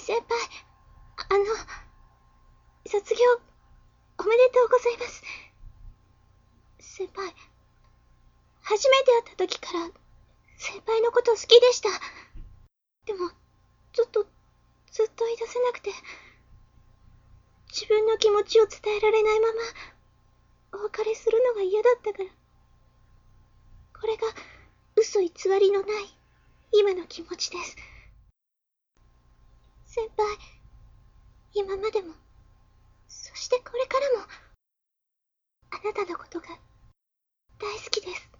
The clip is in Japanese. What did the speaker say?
先輩、卒業、おめでとうございます。先輩、初めて会った時から、先輩のこと好きでした。でも、ずっと言い出せなくて、自分の気持ちを伝えられないまま、お別れするのが嫌だったから。これが、嘘偽りのない、今の気持ちです。先輩、今までも、そしてこれからも、あなたのことが大好きです。